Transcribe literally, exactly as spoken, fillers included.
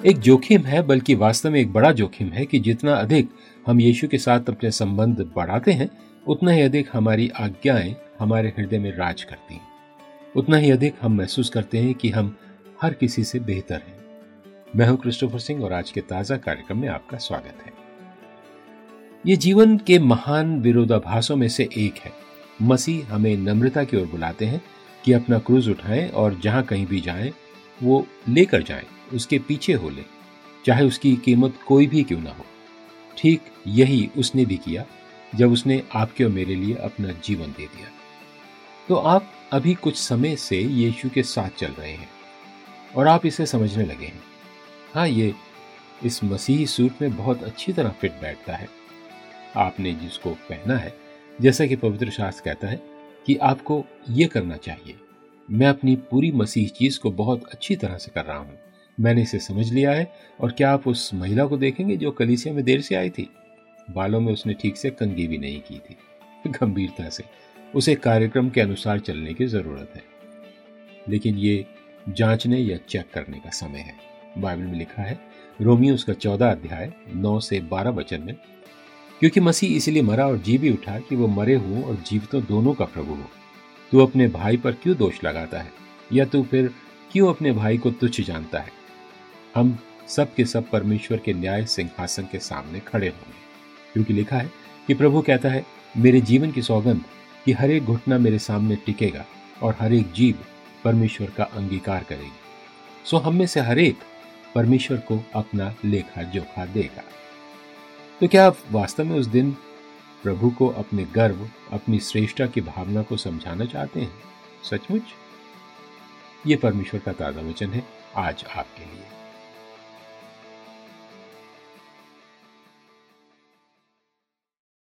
एक जोखिम है, बल्कि वास्तव में एक बड़ा जोखिम है कि जितना अधिक हम यीशु के साथ अपने संबंध बढ़ाते हैं, उतना ही अधिक हमारी आज्ञाएं हमारे हृदय में राज करती हैं। उतना ही अधिक हम महसूस करते हैं कि हम हर किसी से बेहतर हैं। मैं हूं क्रिस्टोफर सिंह और आज के ताजा कार्यक्रम में आपका स्वागत है। ये जीवन के महान विरोधाभासों में से एक है। मसीह हमें नम्रता की ओर बुलाते हैं कि अपना क्रूज उठाएं और जहां कहीं भी जाएं वो लेकर जाएं, उसके पीछे हो लें, चाहे उसकी कीमत कोई भी क्यों ना हो। ठीक यही उसने भी किया जब उसने आपके और मेरे लिए अपना जीवन दे दिया। तो आप अभी कुछ समय से यीशु के साथ चल रहे हैं और आप इसे समझने लगे हैं। हाँ, ये इस मसीही सूट में बहुत अच्छी तरह फिट बैठता है। आपने जिसको पहना है, जैसा कि पवित्र शास्त्र कहता है कि आपको ये करना चाहिए। मैं अपनी पूरी मसीह चीज को बहुत अच्छी तरह से कर रहा हूं, मैंने इसे समझ लिया है। और क्या आप उस महिला को देखेंगे जो कलीसिया में देर से आई थी? बालों में उसने ठीक से कंघी भी नहीं की थी। गंभीरता से उसे कार्यक्रम के अनुसार चलने की जरूरत है, लेकिन ये जांचने या चेक करने का समय है। बाइबल में लिखा है, रोमियो उसका चौदह अध्याय नौ से बारह वचन में, क्योंकि मसीह इसलिए मरा और जी भी उठा कि वो मरे हुओं और जीवितों दोनों का प्रभु हो। तू अपने भाई पर क्यों दोष लगाता है, या तू फिर क्यों अपने भाई को तुच्छ जानता है? हम सब के सब परमेश्वर के न्याय सिंहासन के सामने खड़े होंगे, क्योंकि लिखा है कि प्रभु कहता है, मेरे जीवन की सौगंध कि हर एक घुटना मेरे सामने टिकेगा और हर एक जीभ परमेश्वर का अंगीकार करेगी। सो हम में से हर एक परमेश्वर को अपना लेखा जोखा देगा। तो क्या आप वास्तव में उस दिन प्रभु को अपने गर्व, अपनी श्रेष्ठता की भावना को समझाना चाहते हैं? सचमुच? ये परमेश्वर का ताजा वचन है आज आपके लिए।